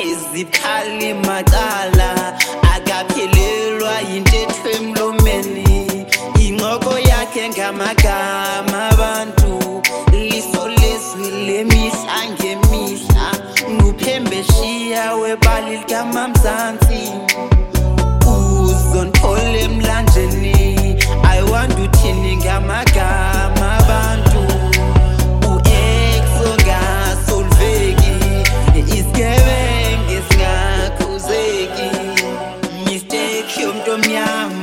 eziphali macala akaphelelwa yintetho emlomeni ingqoko yakhe ngamagama abantu liso lezwi lemihla ngemihla nguphembeshiya webali likaMamzansi uzonthole emlanjeni I want uthini ngamagama abantu u-exo ngasolveki isigebengu esingakhuzeki mistake yomntu omnyama